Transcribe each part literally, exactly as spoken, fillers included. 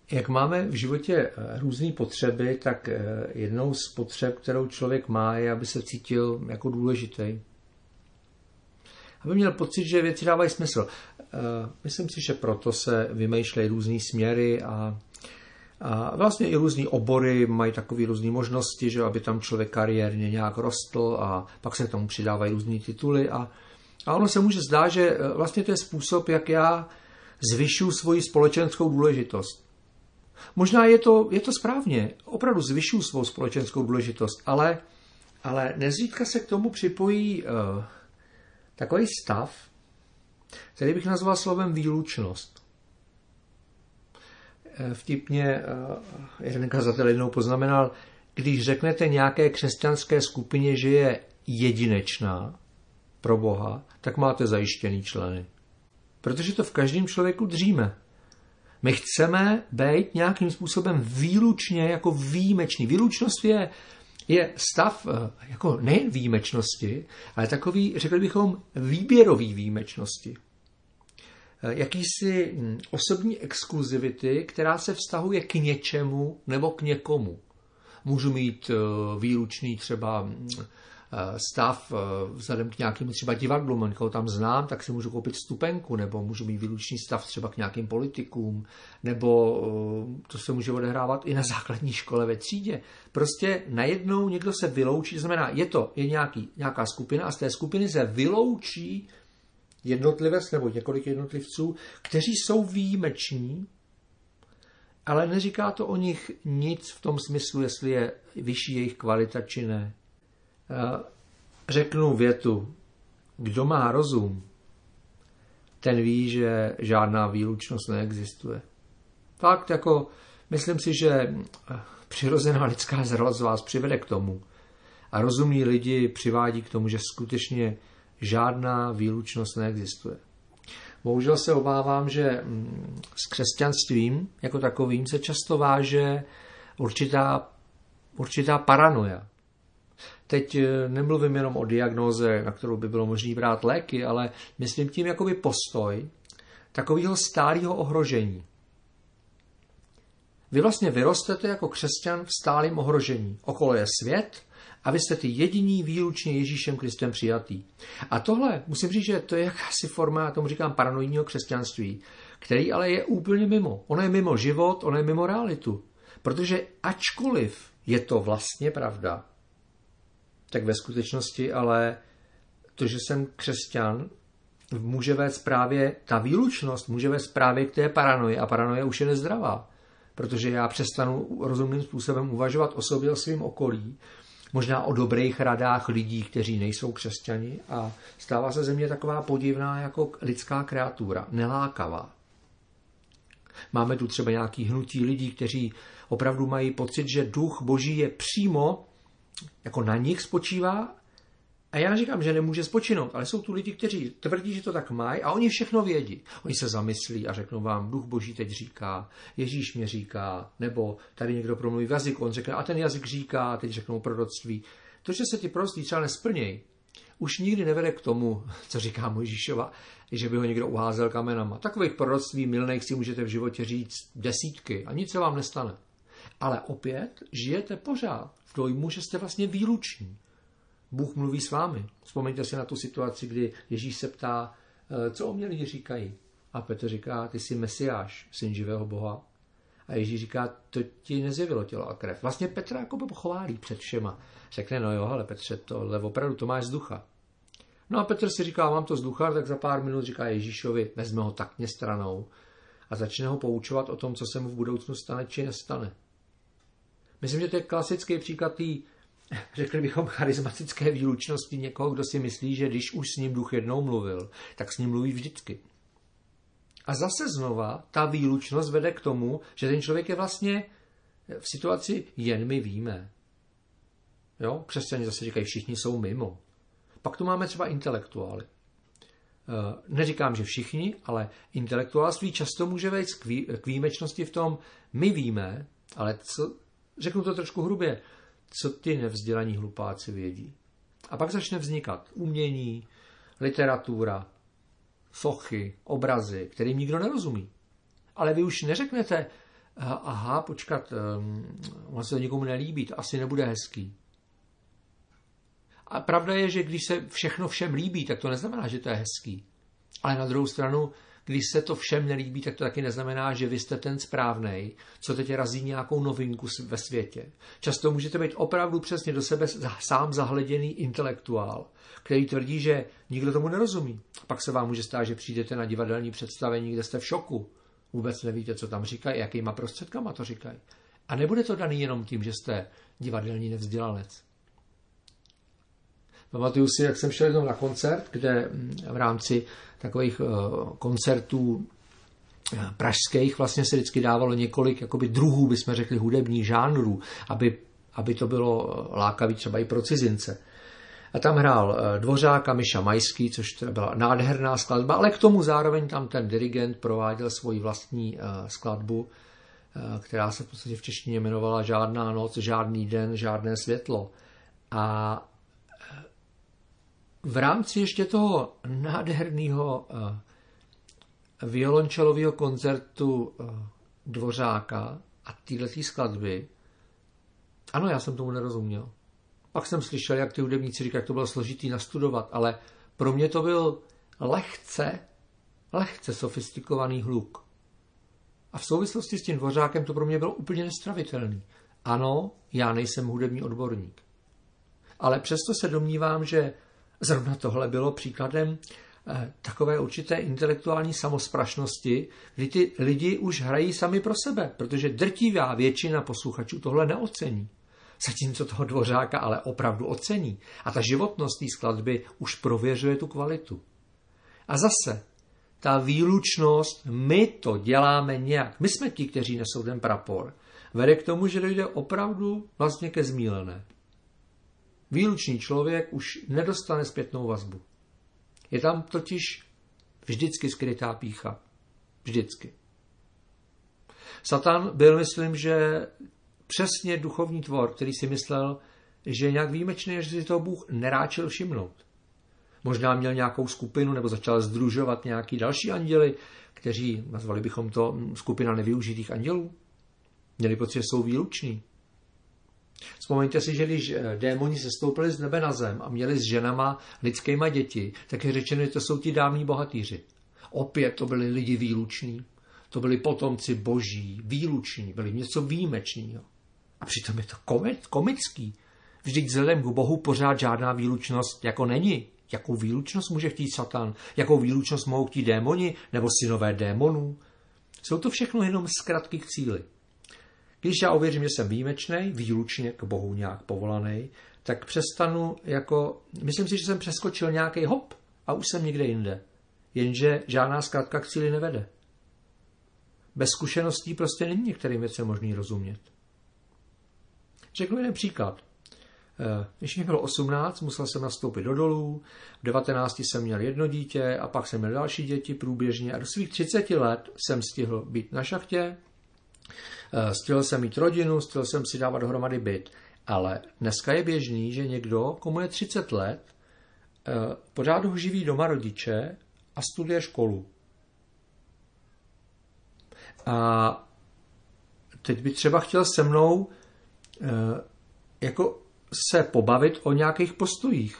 Jak máme v životě různé potřeby, tak jednou z potřeb, kterou člověk má, je, aby se cítil jako důležitý. Aby měl pocit, že věci dávají smysl. Myslím si, že proto se vymýšlejí různé směry a, a vlastně i různé obory mají takové různé možnosti, že aby tam člověk kariérně nějak rostl a pak se k tomu přidávají různé tituly. A, a ono se může zdát, že vlastně to je způsob, jak já zvyšuju svoji společenskou důležitost. Možná je to, je to správně, opravdu zvyšuju svou společenskou důležitost, ale, ale nezřídka se k tomu připojí uh, takový stav, který bych nazval slovem výlučnost. Vtipně uh, jeden kazatel jednou poznamenal, když řeknete nějaké křesťanské skupině, že je jedinečná pro Boha, tak máte zajištěný členy. Protože to v každém člověku dříme. My chceme být nějakým způsobem výlučně jako výjimečný. Výlučnost je, je stav jako nejen výjimečnosti, ale takový, řekli bychom, výběrový výjimečnosti. Jakýsi osobní exkluzivity, která se vztahuje k něčemu nebo k někomu. Můžu mít výlučný třeba stav vzhledem k nějakému třeba divadlu, někoho tam znám, tak si můžu koupit vstupenku, nebo můžu mít výlučný stav třeba k nějakým politikům, nebo to se může odehrávat i na základní škole ve třídě. Prostě najednou někdo se vyloučí, to znamená, je to je nějaký, nějaká skupina a z té skupiny se vyloučí jednotlivec nebo několik jednotlivců, kteří jsou výjimeční, ale neříká to o nich nic v tom smyslu, jestli je vyšší jejich kvalita či ne. Řeknu větu, kdo má rozum, ten ví, že žádná výlučnost neexistuje. Fakt jako, myslím si, že přirozená lidská zralost vás přivede k tomu a rozumní lidi přivádí k tomu, že skutečně žádná výlučnost neexistuje. Bohužel se obávám, že s křesťanstvím jako takovým se často váže určitá, určitá paranoja. Teď nemluvím jenom o diagnóze, na kterou by bylo možné brát léky, ale myslím tím jakoby postoj takového stálého ohrožení. Vy vlastně vyrostete jako křesťan v stálém ohrožení. Okolo je svět a vy jste ty jediní výlučně Ježíšem Kristem přijatý. A tohle, musím říct, že to je jakási forma, já tomu říkám, paranoidního křesťanství, který ale je úplně mimo. Ono je mimo život, ono je mimo realitu. Protože ačkoliv je to vlastně pravda, tak ve skutečnosti ale to, že jsem křesťan, může vést právě, ta výlučnost může vést právě k té paranoji a paranoje už je nezdravá, protože já přestanu rozumným způsobem uvažovat o sobě, o svém okolí, možná o dobrých radách lidí, kteří nejsou křesťani a stává se ze mě taková podivná jako lidská kreatura, nelákavá. Máme tu třeba nějaký hnutí lidí, kteří opravdu mají pocit, že duch Boží je přímo jako na nich spočívá a já říkám, že nemůže spočinout, ale jsou tu lidi, kteří tvrdí, že to tak mají a oni všechno vědí. Oni se zamyslí a řeknou vám, duch Boží teď říká, Ježíš mě říká, nebo tady někdo promluví v jazyku, on řekne a ten jazyk říká, a teď řeknou proroctví. To, že se ti proroctví třeba nesplnějí, už nikdy nevede k tomu, co říká Mojžíšova, že by ho někdo uházel kamenama. Takových proroctví mylných si můžete v životě říct desítky a nic se vám nestane. Ale opět žijete pořád v dojmu, že jste vlastně výluční. Bůh mluví s vámi. Vzpomeňte si na tu situaci, kdy Ježíš se ptá, co o mě lidi říkají. A Petr říká, ty jsi Mesiáš, syn živého Boha. A Ježíš říká, to ti nezjevilo tělo a krev. Vlastně Petra jako by pochválí před všema. Řekne, no jo, ale Petře, tohle opravdu to máš z ducha. No a Petr si říká, mám to z ducha, tak za pár minut říká Ježíšovi, vezme ho taktně stranou a začne ho poučovat o tom, co se mu v budoucnu stane či nestane. Myslím, že to je klasický příklad té, řekli bychom, charismatické výlučnosti někoho, kdo si myslí, že když už s ním duch jednou mluvil, tak s ním mluví vždycky. A zase znova ta výlučnost vede k tomu, že ten člověk je vlastně v situaci jen my víme. Jo? Křesťané zase říkají, všichni jsou mimo. Pak tu máme třeba intelektuály. Neříkám, že všichni, ale intelektuálství často může vést k výjimečnosti v tom, my víme, ale co, řeknu to trošku hrubě, co ty nevzdělaní hlupáci vědí. A pak začne vznikat umění, literatura, sochy, obrazy, kterým nikdo nerozumí. Ale vy už neřeknete, aha, počkat, on se to nikomu nelíbí, to asi nebude hezký. A pravda je, že když se všechno všem líbí, tak to neznamená, že to je hezký. Ale na druhou stranu, když se to všem nelíbí, tak to taky neznamená, že vy jste ten správnej, co teď razí nějakou novinku ve světě. Často můžete být opravdu přesně do sebe sám zahleděný intelektuál, který tvrdí, že nikdo tomu nerozumí. Pak se vám může stát, že přijdete na divadelní představení, kde jste v šoku. Vůbec nevíte, co tam říkají, jakýma prostředkama to říkají. A nebude to daný jenom tím, že jste divadelní nevzdělanec. Pamatuju si, jak jsem šel jednou na koncert, kde v rámci takových koncertů pražských vlastně se vždycky dávalo několik jakoby druhů, bychom řekli, hudebních žánrů, aby, aby to bylo lákavý třeba i pro cizince. A tam hrál Dvořák a Miša Majský, což teda byla nádherná skladba, ale k tomu zároveň tam ten dirigent prováděl svoji vlastní skladbu, která se v podstatě v češtině jmenovala Žádná noc, žádný den, žádné světlo. A v rámci ještě toho nádherného violončelového koncertu Dvořáka a téhletý skladby, ano, já jsem tomu nerozuměl. Pak jsem slyšel, jak ty hudebníci říkají, jak to bylo složitý nastudovat, ale pro mě to byl lehce, lehce sofistikovaný hluk. A v souvislosti s tím Dvořákem to pro mě bylo úplně nestravitelný. Ano, já nejsem hudební odborník. Ale přesto se domnívám, že zrovna tohle bylo příkladem eh, takové určité intelektuální samosprašnosti, kdy ty lidi už hrají sami pro sebe, protože drtivá většina posluchačů tohle neocení. Zatímco toho Dvořáka ale opravdu ocení. A ta životnost té skladby už prověřuje tu kvalitu. A zase, ta výlučnost, my to děláme nějak. My jsme ti, kteří nesou ten prapor. Vede k tomu, že dojde opravdu vlastně ke zmílené. Výlučný člověk už nedostane zpětnou vazbu. Je tam totiž vždycky skrytá pýcha. Vždycky. Satan byl, myslím, že přesně duchovní tvor, který si myslel, že je nějak výjimečný, že si toho Bůh neráčil všimnout. Možná měl nějakou skupinu nebo začal sdružovat nějaký další anděli, kteří, nazvali bychom to skupina nevyužitých andělů. Měli pocit, že jsou výluční. Vzpomeňte si, že když démoni sestoupili z nebe na zem a měli s ženama lidskýma děti, tak je řečeno, že to jsou ti dávní bohatýři. Opět to byli lidi výluční. To byli potomci boží, výluční, byli něco výjimečného. A přitom je to komik, komický. Vždyť vzhledem k Bohu pořád žádná výlučnost jako není. Jakou výlučnost může chtít Satan? Jakou výlučnost mohou chtít démoni nebo synové démonů? Jsou to všechno jenom zkratky k cíli. Když já uvěřím, že jsem výjimečný, výlučně k Bohu nějak povolaný, tak přestanu jako, myslím si, že jsem přeskočil nějaký hop a už jsem někde jinde. Jenže žádná zkratka k cíli nevede. Bez zkušeností prostě není některým věcem možný rozumět. Řeknu jeden příklad. Když mi bylo osmnáct, musel jsem nastoupit do dolů, v devatenácti jsem měl jedno dítě a pak jsem měl další děti průběžně a do svých třiceti let jsem stihl být na šachtě, stihl jsem mít rodinu, stihl jsem si dávat dohromady byt. Ale dneska je běžný, že někdo, komu je třicet let, pořád ho živí doma rodiče a studuje školu. A teď by třeba chtěl se mnou jako se pobavit o nějakých postojích.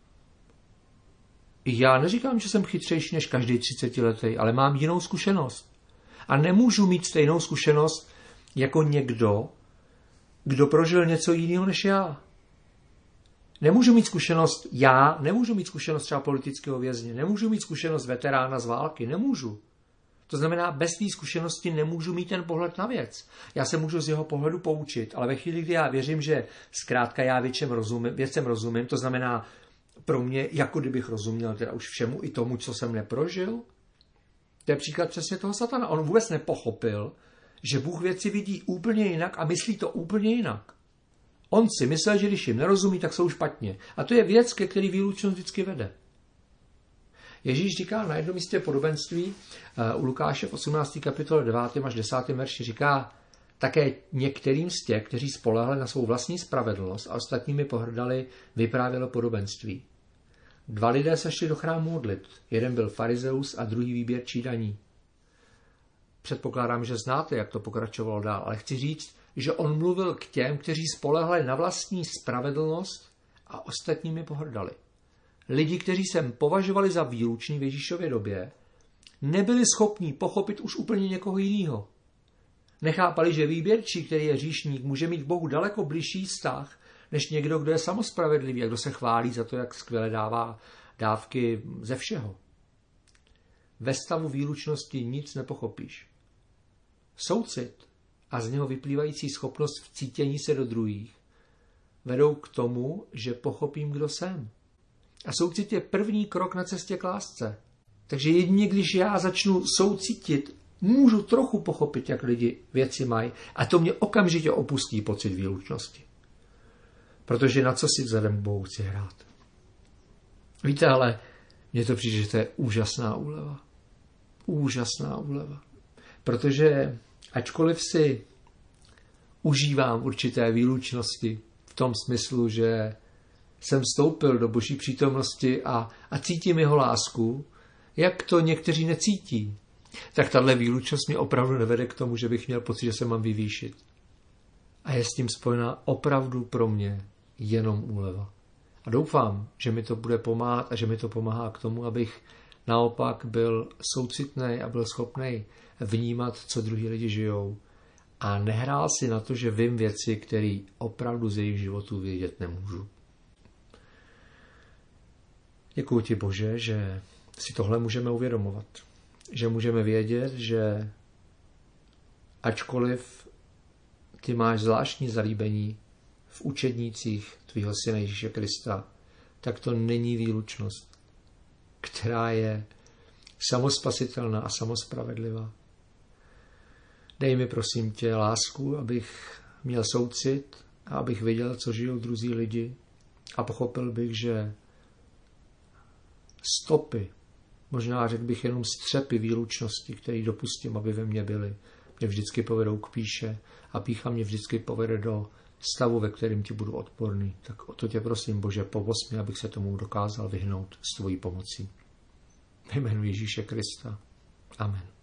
Já neříkám, že jsem chytřejší než každý třicetiletý, ale mám jinou zkušenost. A nemůžu mít stejnou zkušenost jako někdo, kdo prožil něco jiného než já. Nemůžu mít zkušenost já, nemůžu mít zkušenost třeba politického vězně, nemůžu mít zkušenost veterána z války, nemůžu. To znamená, bez té zkušenosti nemůžu mít ten pohled na věc. Já se můžu z jeho pohledu poučit, ale ve chvíli, kdy já věřím, že zkrátka já věcem rozumím, věcem rozumím, to znamená pro mě, jako kdybych rozuměl teda už všemu i tomu, co jsem neprožil, to je příklad přesně toho Satana. On vůbec nepochopil, že Bůh věci vidí úplně jinak a myslí to úplně jinak. On si myslel, že když jim nerozumí, tak jsou špatně. A to je věc, ke který výlučnost vždycky vede. Ježíš říká na jednom místě podobenství u Lukáše v osmnácté kapitole devátém až desátém verši říká také některým z těch, kteří spolehli na svou vlastní spravedlnost a ostatními pohrdali, vyprávělo podobenství. Dva lidé se šli do chrámu modlit. Jeden byl farizeus a druhý výběrčí daní. předpokládám, že znáte, jak to pokračovalo dál, ale chci říct, že on mluvil k těm, kteří spolehali na vlastní spravedlnost a ostatními pohrdali. Lidi, kteří se považovali za výluční v Ježíšově době, nebyli schopní pochopit už úplně někoho jiného. Nechápali, že výběrčí, který je hříšník, může mít k Bohu daleko bližší vztah, než někdo, kdo je samospravedlivý a kdo se chválí za to, jak skvěle dává dávky ze všeho. Ve stavu výlučnosti nic nepochopíš. Soucit a z něho vyplývající schopnost vcítění se do druhých vedou k tomu, že pochopím, kdo jsem. A soucit je první krok na cestě k lásce. Takže jedině, když já začnu soucítit, můžu trochu pochopit, jak lidi věci mají, a to mě okamžitě opustí pocit výlučnosti. Protože na co si vzhledem k Bohu chci hrát. Víte, ale mně to přijde, že to je úžasná úleva. Úžasná úleva. Protože ačkoliv si užívám určité výlučnosti v tom smyslu, že jsem vstoupil do Boží přítomnosti a, a cítím jeho lásku, jak to někteří necítí, tak tahle výlučnost mě opravdu nevede k tomu, že bych měl pocit, že se mám vyvýšit. A je s tím spojená opravdu pro mě jenom úleva. A doufám, že mi to bude pomáhat a že mi to pomáhá k tomu, abych naopak byl soucitný a byl schopný vnímat, co druhý lidi žijou. A nehrál si na to, že vím věci, které opravdu z jejich životů vědět nemůžu. Děkuji ti, Bože, že si tohle můžeme uvědomovat. Že můžeme vědět, že ačkoliv ty máš zvláštní zalíbení v učednících tvýho syna Ježíše Krista, tak to není výlučnost, která je samospasitelná a samospravedlivá. Dej mi, prosím tě, lásku, abych měl soucit a abych viděl, co žijou druzí lidi a pochopil bych, že stopy, možná řekl bych jenom střepy výlučnosti, které dopustím, aby ve mně byly, mě vždycky povedou k píše a pícha mě vždycky povede do stavu, ve kterém ti budu odporný. Tak o to tě prosím, Bože, pomoz mi, abych se tomu dokázal vyhnout s tvojí pomocí. Ve jménu Ježíše Krista. Amen.